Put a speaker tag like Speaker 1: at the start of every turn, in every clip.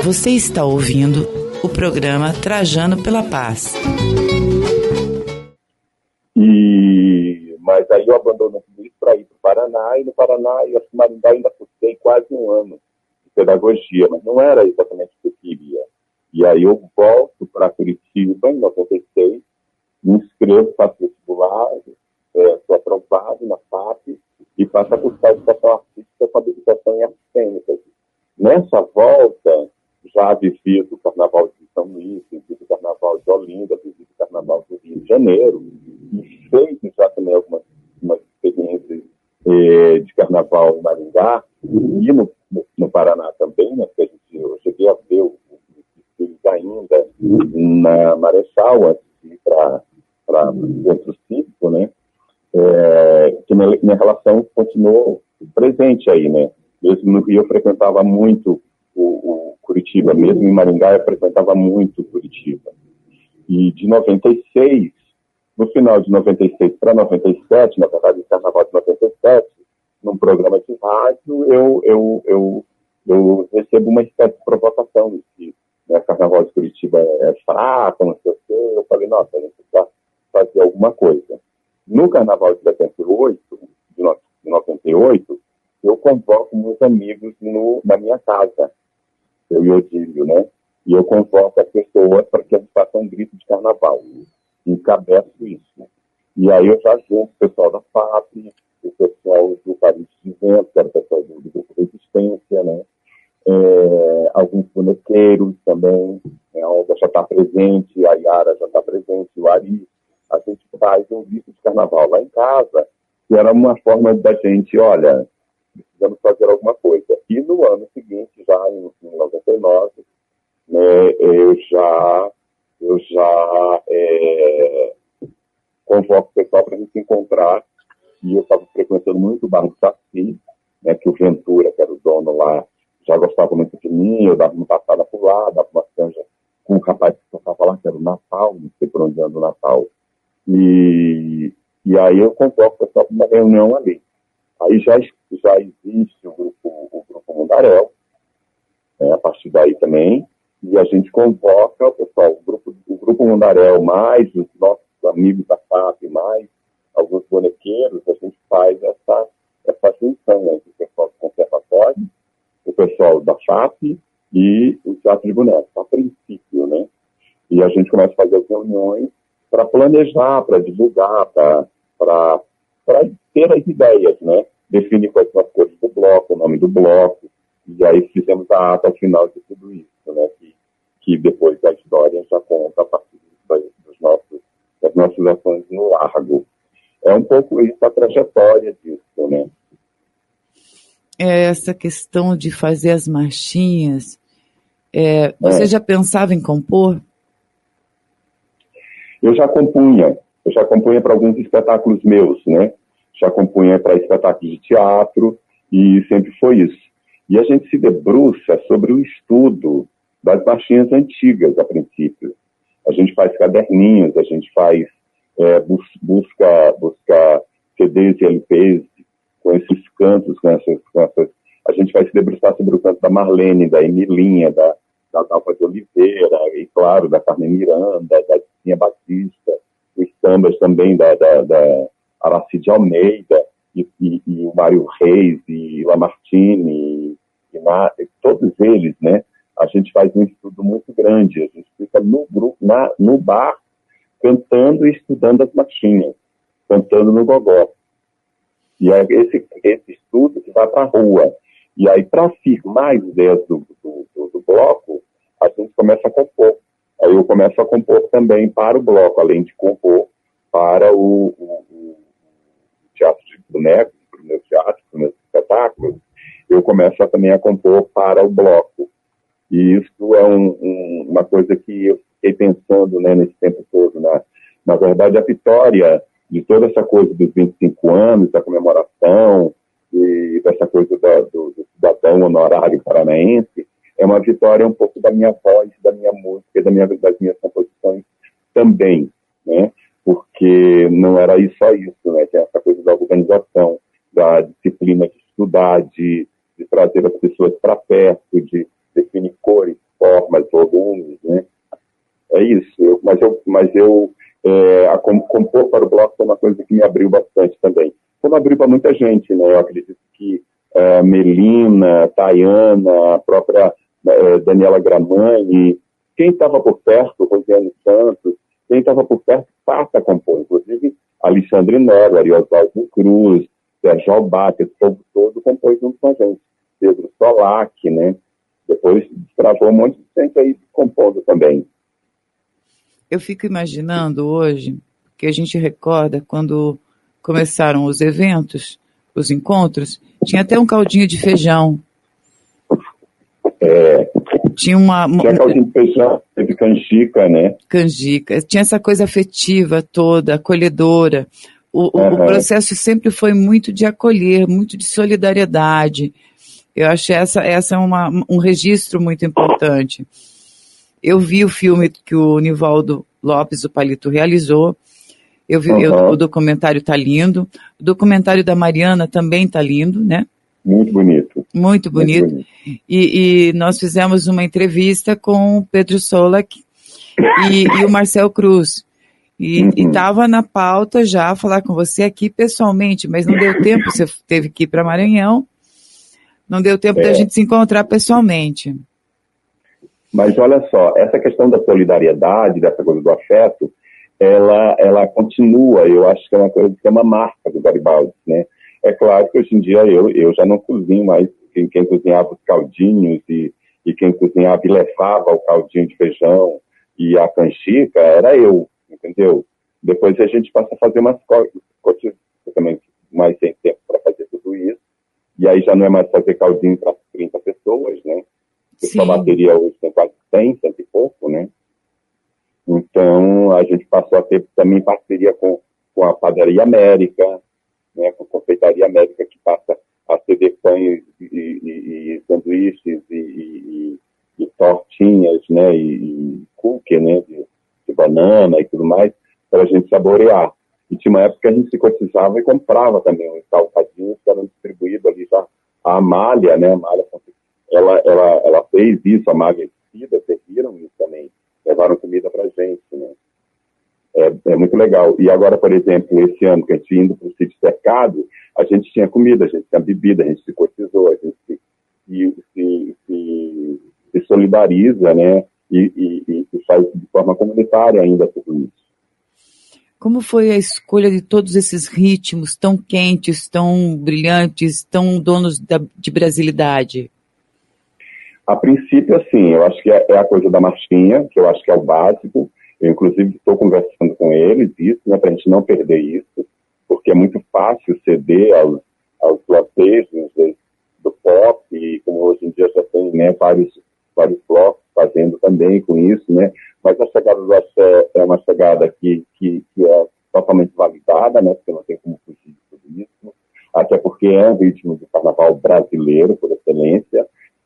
Speaker 1: Você está ouvindo o programa Trajano pela Paz.
Speaker 2: Mas aí eu abandono tudo isso para ir para o Paraná, e no Paraná eu acho que Maringá ainda cursei quase um ano de pedagogia, mas não era exatamente o que eu queria. E aí eu volto para Curitiba em 96, me inscrevo, faço vestibular, sou aprovado na FAP e faço a cursar de educação artística com habilitação em artes cênicas. Nessa volta, já vivi do Carnaval de São Luís, vivi do Carnaval de Olinda, vivi do Carnaval do Rio de Janeiro, e feito já também algumas experiências de Carnaval em Maringá, e no Paraná também, né, porque eu cheguei a ver os desfiles ainda na Marechal, antes de ir para o Centro Cívico, né, que minha relação continuou presente aí, né. Mesmo no Rio eu frequentava muito o Curitiba, mesmo em Maringá eu frequentava muito Curitiba. E de 96, no final de 96 para 97, na verdade, no Carnaval de 97, num programa de rádio, eu recebo uma espécie de provocação de que, né, Carnaval de Curitiba é fraco, não sei o quê. Eu falei, nossa, a gente precisa fazer alguma coisa. No Carnaval de 78, de 98, eu convoco meus amigos na minha casa, eu e o Odílio, né? E eu convoco as pessoas para que a gente faça um grito de carnaval. Encabeço isso. E aí eu já junto o pessoal da FAP, o pessoal do Paris de Vento, que era o pessoal do Grupo Resistência, né? Alguns bonequeiros também, a Olga já está presente, a Yara já está presente, o Ari. A gente faz um grito de carnaval lá em casa, que era uma forma da gente, olha, precisamos fazer alguma coisa. E no ano seguinte, já em 99, né, eu já convoco o pessoal para a gente se encontrar, e eu estava frequentando muito o Bar do Saci, né, que o Ventura, que era o dono lá, já gostava muito de mim, eu dava uma passada por lá, dava uma canja com um rapaz que tocava lá, que era o Natal, não sei por onde anda o Natal. E aí eu convoco o pessoal para uma reunião ali. Aí já existe o grupo Mundaréu, né, a partir daí também, e a gente convoca o pessoal, o grupo Mundaréu, mais os nossos amigos da FAP, mais alguns bonequeiros, a gente faz essa junção, né, entre o pessoal do conservatório, o pessoal da FAP e o Teatro de Bonecos, a princípio, né? E a gente começa a fazer as reuniões para planejar, para divulgar, para ter as ideias, né? Definir quais são as cores do bloco, o nome do bloco, e aí fizemos a ata final de tudo isso, né? Que depois a história já conta a partir das nossas ações no Largo. É um pouco isso a trajetória disso, né?
Speaker 1: Essa questão de fazer as marchinhas, você já pensava em compor?
Speaker 2: Eu já compunha para alguns espetáculos meus, né? Já compunha para espetáculos de teatro, e sempre foi isso. E a gente se debruça sobre o estudo das marchinhas antigas, a princípio. A gente faz caderninhos, a gente faz busca CDs e LPs com esses cantos, com essas. A gente vai se debruçar sobre o canto da Marlene, da Emilinha, da Dalva de Oliveira, e claro, da Carmen Miranda, da Ticinha Batista, os sambas também da Aracide Almeida, e o Mário Reis, e Lamartine, e todos eles, né? A gente faz um estudo muito grande, a gente fica no bar, cantando e estudando as marchinhas, cantando no gogó. E é esse estudo que vai para a rua. E aí, para afirmar as ideias do bloco, a gente começa a compor. Aí eu começo a compor também para o bloco, além de compor para o teatro de bonecos, para o meu teatro, para os meus espetáculos, eu começo também a compor para o bloco. E isso é uma coisa que eu fiquei pensando, né, nesse tempo todo. Na verdade, a vitória de toda essa coisa dos 25 anos, da comemoração, e dessa coisa do cidadão honorário paranaense, é uma vitória um pouco da minha voz, da minha música, das minhas composições também, né? Porque não era só isso, né? Que é essa coisa da organização, da disciplina de estudar, de trazer as pessoas para perto, de definir cores, formas, volumes, né? É isso. Compor para o bloco foi uma coisa que me abriu bastante também. Como abriu para muita gente, né? Eu acredito que Melina, Tayana, a própria Daniela Gramani, quem estava por perto, Rosiane Santos, quem estava por perto passa a compor. Inclusive, Alexandre Nero, Ariosvaldo Cruz, Sérgio Albac, esse povo todo compôs junto com a gente. Pedro Solac, né? Depois travou um monte de gente aí compondo também.
Speaker 1: Eu fico imaginando hoje, que a gente recorda quando começaram os eventos, os encontros, tinha até um caldinho de feijão. Tinha
Speaker 2: caldinho de feijão, teve canjica, né?
Speaker 1: Canjica. Tinha essa coisa afetiva toda, acolhedora. O processo sempre foi muito de acolher, muito de solidariedade. Eu acho essa é um registro muito importante. Eu vi o filme que o Nivaldo Lopes, o Palito, realizou. O documentário está lindo. O documentário da Mariana também está lindo, né?
Speaker 2: Muito bonito.
Speaker 1: Muito bonito. E nós fizemos uma entrevista com o Pedro Solac e o Marcel Cruz. E estava na pauta já falar com você aqui pessoalmente, mas não deu tempo, você teve que ir para Maranhão, não deu tempo da gente se encontrar pessoalmente.
Speaker 2: Mas olha só, essa questão da solidariedade, dessa coisa do afeto, ela continua, eu acho que é uma coisa que é uma marca do Garibaldi, né? É claro que hoje em dia eu já não cozinho mais, quem cozinhava os caldinhos e quem cozinhava e levava o caldinho de feijão e a canjica era eu, entendeu? Depois a gente passa a fazer umas coisas, também mais sem tempo para fazer tudo isso, e aí já não é mais fazer caldinho para 30 pessoas, né? Porque a bateria hoje tem quase 100 e pouco, né? Então a gente passou a ter também parceria com a Padaria América, né, com a Confeitaria América, que passa a ceder pães e sanduíches e tortinhas, né, e cookie, né, de banana e tudo mais, para a gente saborear. E tinha uma época que a gente se cotizava e comprava também uns salgadinhos que eram distribuídos ali já. A Amália, né, ela fez isso, a Amália e Cida serviram isso também, levaram comida para a gente, né. É muito legal. E agora, por exemplo, esse ano que a gente indo para o sítio cercado, a gente tinha comida, a gente tinha bebida, a gente se cotizou, a gente se solidariza, né? E faz de forma comunitária ainda tudo isso.
Speaker 1: Como foi a escolha de todos esses ritmos tão quentes, tão brilhantes, tão donos de brasilidade?
Speaker 2: A princípio, assim, eu acho que é a coisa da marchinha, que eu acho que é o básico. Eu, inclusive, estou conversando com eles isso, né, para a gente não perder isso, porque é muito fácil ceder aos lapejos do pop, e como hoje em dia já tem, né, vários blocos fazendo também com isso, né, mas a chegada do axé é uma chegada que é totalmente validada, né, porque não tem como fugir de tudo isso, até porque é um ritmo de carnaval brasileiro, por excelência,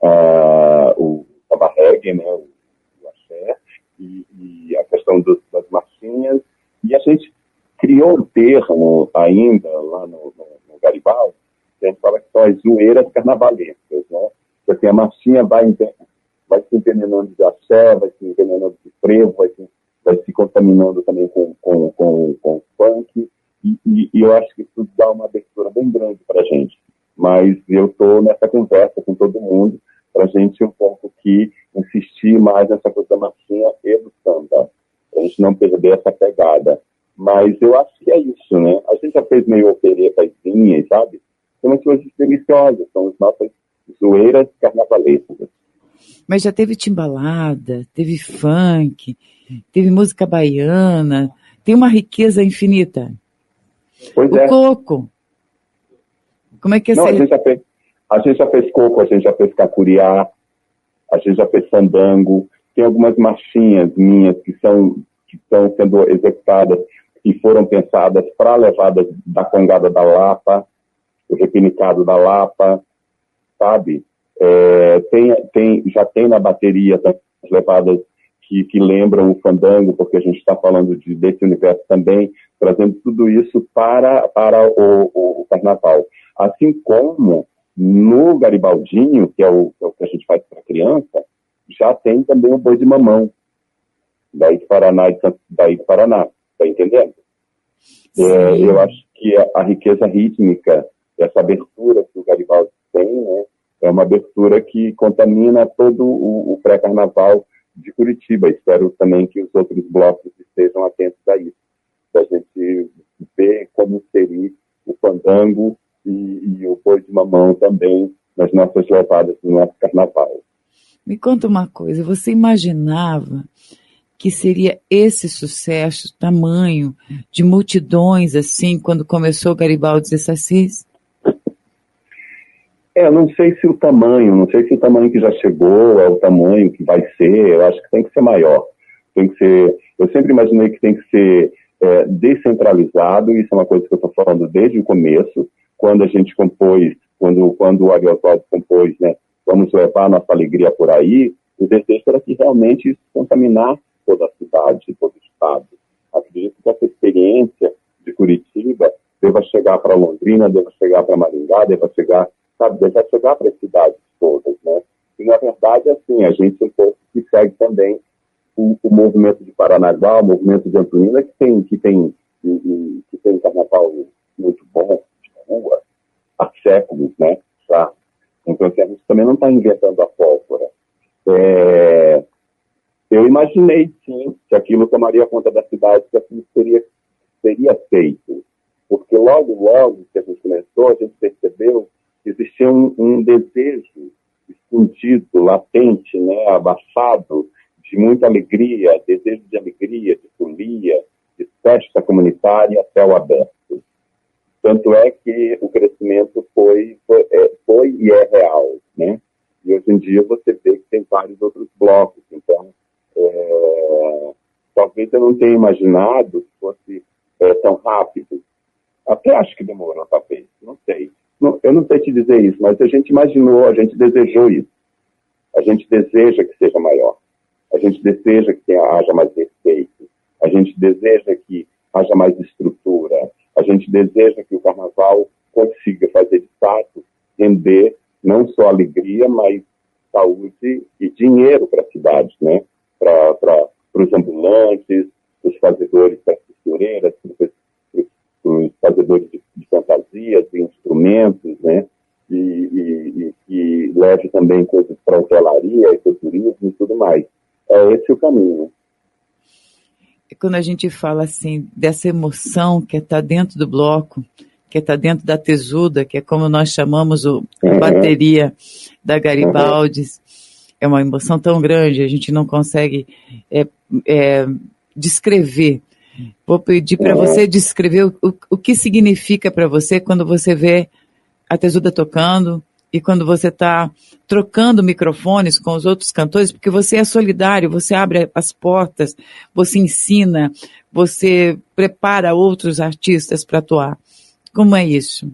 Speaker 2: o samba reggae, né, o axé, e a questão das marchinhas, e a gente criou um termo ainda lá no Garibaldi, que a gente fala que são as zoeiras carnavalescas, né? Porque a marchinha vai se envenenando de axé, vai se envenenando de frevo, vai se contaminando também com o funk, e eu acho que isso dá uma abertura bem grande para a gente. Mas eu estou nessa conversa com todo mundo, para a gente um pouco que insistir mais nessa coisa da marchinha e do samba, para a gente não perder essa pegada. Mas eu acho que é isso, né? A gente já fez meio operetazinhas, sabe? São umas coisas deliciosas, são as nossas zoeiras carnavalescas.
Speaker 1: Mas já teve timbalada, teve funk, teve música baiana, tem uma riqueza infinita.
Speaker 2: Pois
Speaker 1: o coco. Como é que é
Speaker 2: Não, a gente já fez coco, a gente já fez cacuriá, a gente já fez fandango, tem algumas marchinhas minhas que estão sendo executadas e foram pensadas para a levada da congada da Lapa, o repinicado da Lapa, sabe? Já tem na bateria as levadas que lembram o fandango, porque a gente está falando desse universo também, trazendo tudo isso para o carnaval. Assim como no Garibaldinho, que é o que a gente faz para criança, já tem também o boi de mamão, daí do Paraná, tá entendendo? Eu acho que a riqueza rítmica, essa abertura que o Garibaldi tem, né, é uma abertura que contamina todo o pré-carnaval de Curitiba. Espero também que os outros blocos estejam atentos a isso, para a gente ver como seria o fandango e o boi de mamão também nas nossas levadas do nosso carnaval.
Speaker 1: Me conta uma coisa, você imaginava que seria esse sucesso, tamanho, de multidões, assim, quando começou o Garibaldi e Sassis?
Speaker 2: Não sei se o tamanho que já chegou é o tamanho que vai ser. Eu acho que tem que ser maior. Eu sempre imaginei que tem que ser descentralizado. Isso é uma coisa que eu estou falando desde o começo, quando a gente compôs, quando o Ari Oswaldo compôs, né, vamos levar nossa alegria por aí, o desejo era que realmente isso contaminasse toda a cidade, todo o estado. Acredito que essa experiência de Curitiba deva chegar para Londrina, deva chegar para Maringá, deva chegar para as cidades todas, né? E, na verdade, assim, a gente um pouco que segue também o movimento de Paranaguá, o movimento de Antonina, que tem carnaval muito bom, de rua, há séculos, né? Já. Então, assim, a gente também não está inventando a pólvora. Eu imaginei, sim, que aquilo tomaria conta da cidade, que aquilo seria feito. Porque logo que a gente começou, a gente percebeu que existia um desejo escondido, latente, né, abafado, de muita alegria, desejo de alegria, de folia, de festa comunitária a céu aberto. Tanto é que o crescimento foi e é real, né? E hoje em dia você vê que tem vários outros blocos. Então, talvez eu não tenha imaginado que fosse tão rápido. Até acho que demorou, talvez, não sei. Eu não sei te dizer isso, mas a gente imaginou, a gente desejou isso. A gente deseja que seja maior. A gente deseja que haja mais respeito. A gente deseja que haja mais estrutura. A gente deseja que o carnaval consiga fazer, de fato, render não só alegria, mas saúde e dinheiro para a cidade, né? Para os ambulantes, os fazedores, para as costureiras, para os fazedores de fantasias, de instrumentos, né? E leve também coisas para a hotelaria, ecoturismo e tudo mais. É esse o caminho.
Speaker 1: Quando a gente fala assim dessa emoção que está dentro do bloco, que está dentro da tesuda, que é como nós chamamos a bateria da Garibaldi, é uma emoção tão grande, a gente não consegue descrever. Vou pedir para você descrever o que significa para você quando você vê a tesuda tocando e quando você está trocando microfones com os outros cantores, porque você é solidário, você abre as portas, você ensina, você prepara outros artistas para atuar. Como é isso?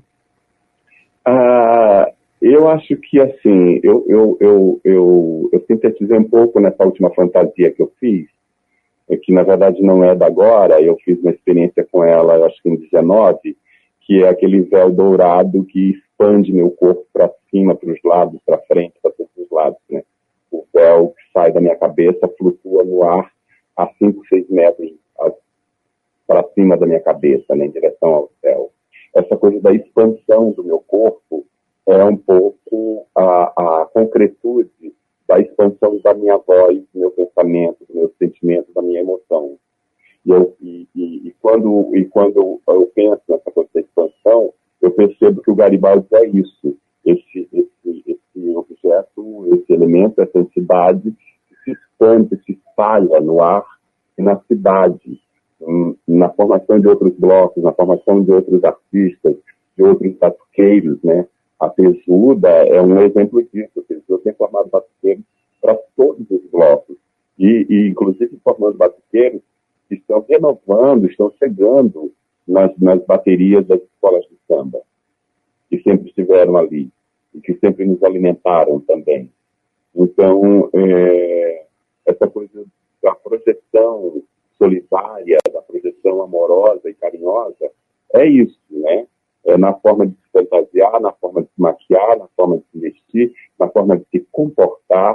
Speaker 2: Eu acho que, assim, eu sintetizei um pouco nessa última fantasia que eu fiz, que na verdade não é da agora. Eu fiz uma experiência com ela, eu acho que em 19, que é aquele véu dourado que expande meu corpo para cima, para os lados, para frente, para todos os lados, né? O véu que sai da minha cabeça flutua no ar a 5, 6 metros para cima da minha cabeça, né, em direção ao céu. Essa coisa da expansão do meu corpo é um pouco a concretude da expansão da minha voz, do meu pensamento, do meu sentimento, da minha emoção. E quando eu penso nessa coisa da expansão, eu percebo que o Garibaldi é isso, esse objeto, esse elemento, essa entidade que se expande, se espalha no ar e na cidade, na formação de outros blocos, na formação de outros artistas, de outros batuqueiros, né? A tesuda é um exemplo disso. A tesuda tem formado batuqueiros para todos os blocos. E inclusive, formando batuqueiros que estão renovando, estão chegando nas baterias das escolas de samba, que sempre estiveram ali e que sempre nos alimentaram também. Então, essa coisa da projeção solidária, da projeção amorosa e carinhosa, é isso, né? É na forma de se fantasiar, na forma de se maquiar, na forma de se vestir, na forma de se comportar,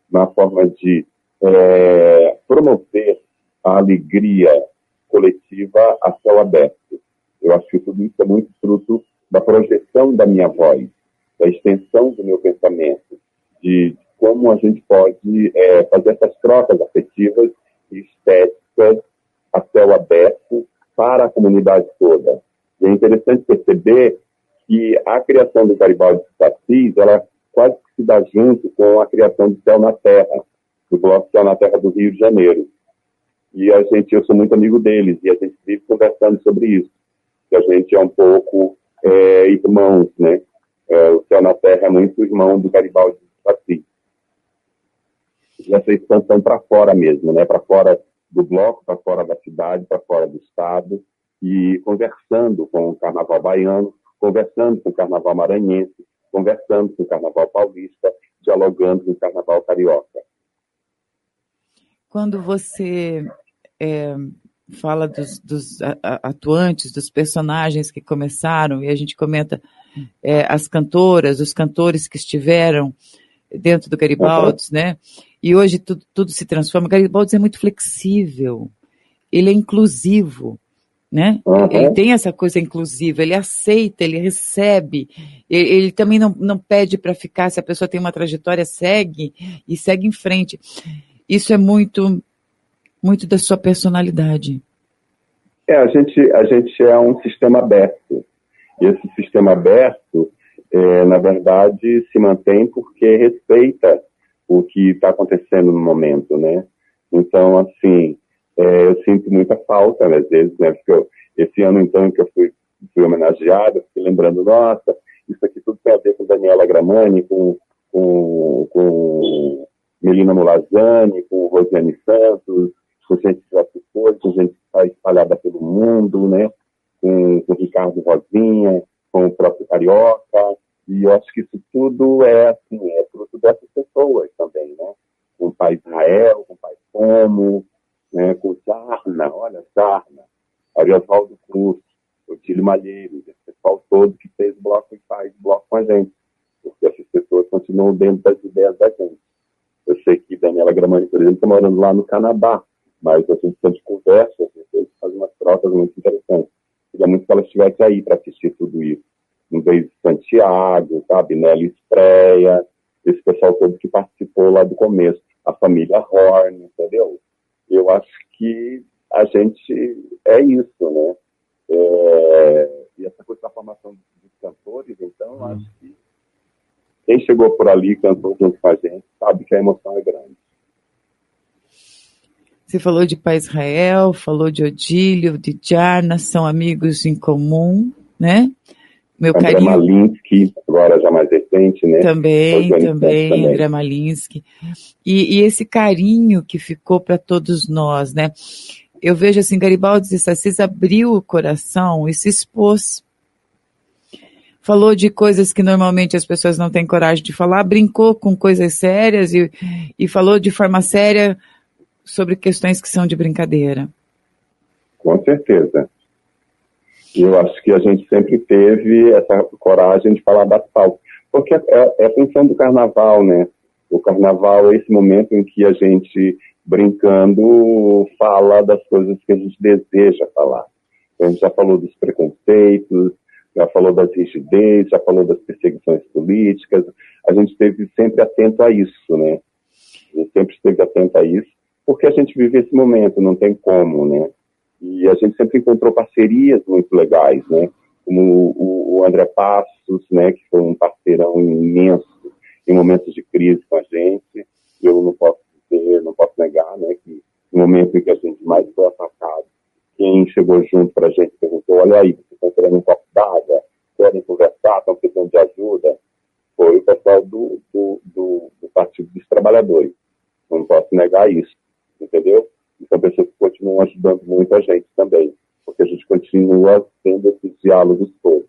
Speaker 2: na forma de promover a alegria coletiva a céu aberto. Eu acho que tudo isso é muito fruto da projeção da minha voz, da extensão do meu pensamento, de como a gente pode fazer essas trocas afetivas e estéticas a céu aberto para a comunidade toda. E é interessante perceber que a criação do Garibaldi de Assis, ela quase que se dá junto com a criação do Céu na Terra, do Bloco Céu na Terra do Rio de Janeiro. E eu sou muito amigo deles, e a gente vive conversando sobre isso. Que a gente é um pouco irmãos, né? O Céu na Terra é muito irmão do Garibaldi de Assis. E essa expansão para fora mesmo, né? Para fora do bloco, para fora da cidade, para fora do estado, e conversando com o carnaval baiano, conversando com o carnaval maranhense, conversando com o carnaval paulista, dialogando com o carnaval carioca.
Speaker 1: Quando você fala dos atuantes, dos personagens que começaram, e a gente comenta as cantoras, os cantores que estiveram dentro do Garibaldi, né? E hoje tudo se transforma. O Garibaldi é muito flexível, ele é inclusivo, né? Ele tem essa coisa inclusiva, ele aceita, ele recebe, ele também não pede para ficar, se a pessoa tem uma trajetória, segue em frente. Isso é muito da sua personalidade.
Speaker 2: A gente é um sistema aberto. E esse sistema aberto, na verdade, se mantém porque respeita o que está acontecendo no momento, né? Então, assim, eu sinto muita falta, às vezes, né? Porque esse ano, então, que eu fui homenageado, eu fiquei lembrando, nossa, isso aqui tudo tem a ver com Daniela Gramani, com Melina Molazani, com Rosiane Santos, com gente que já se foi, com gente que está espalhada pelo mundo, né? Com Ricardo Rosinha, com o próprio Carioca, e eu acho que isso tudo é fruto dessas pessoas também, né? Com o pai Israel, com o pai Como, né? Com o Jarna, Ariosvaldo Cruz, o Tílio Malheiros, esse pessoal todo que fez bloco e faz bloco com a gente, porque essas pessoas continuam dentro das ideias da gente. Eu sei que Daniela Gramani, por exemplo, está morando lá no Canadá, mas a gente sempre conversa, a gente faz umas trocas muito interessantes. Queria muito que ela estivesse aí para assistir tudo isso. Um beijo Santiago, sabe? Nelly Estreia, esse pessoal todo que participou lá do começo. A família Horn, entendeu? Eu acho que a gente é isso, né? E essa coisa da formação dos cantores, então, eu acho que quem chegou por ali, cantou junto com a gente, sabe que a emoção é grande.
Speaker 1: Você falou de Pai Israel, falou de Odílio, de Jarna, são amigos em comum, né? Meu
Speaker 2: André
Speaker 1: carinho...
Speaker 2: Malinsky, agora já mais recente, né?
Speaker 1: Também, André Malinsky. E esse carinho que ficou para todos nós, né? Eu vejo assim, Garibaldi de Assis abriu o coração e se expôs. Falou de coisas que normalmente as pessoas não têm coragem de falar, brincou com coisas sérias e falou de forma séria sobre questões que são de brincadeira.
Speaker 2: Com certeza. Eu acho que a gente sempre teve essa coragem de falar das pautas. Porque é a função do carnaval, né? O carnaval é esse momento em que a gente, brincando, fala das coisas que a gente deseja falar. A gente já falou dos preconceitos, já falou das rigidez, já falou das perseguições políticas. A gente esteve sempre atento a isso, né? A gente sempre esteve atento a isso, porque a gente vive esse momento, não tem como, né? E a gente sempre encontrou parcerias muito legais, né? Como o André Passos, né? Que foi um parceirão imenso em momentos de crise com a gente. Eu não posso dizer, não posso negar, né? Que no momento em que a gente mais foi atacado, quem chegou junto para a gente perguntou, olha aí, vocês estão querendo um copo d'água? Querem conversar? Estão precisando de ajuda? Foi o pessoal do Partido dos Trabalhadores. Não posso negar isso, entendeu? E são pessoas que continuam ajudando muito a gente também, porque a gente continua tendo esses diálogos todos.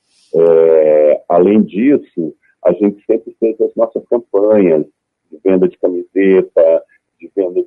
Speaker 2: Além disso, a gente sempre fez as nossas campanhas de venda de camiseta, de venda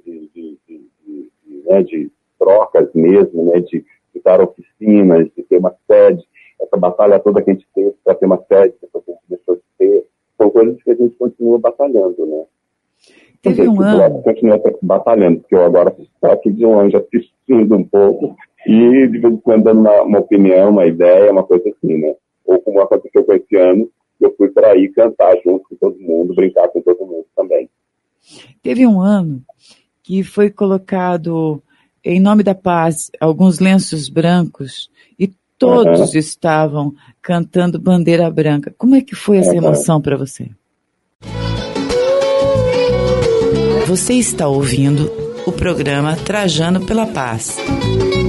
Speaker 2: de trocas mesmo, né, de dar oficinas, de ter uma sede. Essa batalha toda que a gente teve para ter uma sede, que a gente deixou de ter, são coisas que a gente continua batalhando, né?
Speaker 1: Teve um ano...
Speaker 2: Eu continuo batalhando, porque eu agora estou aqui de longe assistindo um pouco e de vez em quando dando uma opinião, uma ideia, uma coisa assim, né? Ou como aconteceu com esse ano, eu fui para aí cantar junto com todo mundo, brincar com todo mundo também.
Speaker 1: Teve um ano que foi colocado, em nome da paz, alguns lenços brancos e todos estavam cantando Bandeira Branca. Como é que foi essa emoção para você? Você está ouvindo o programa Trajano pela Paz.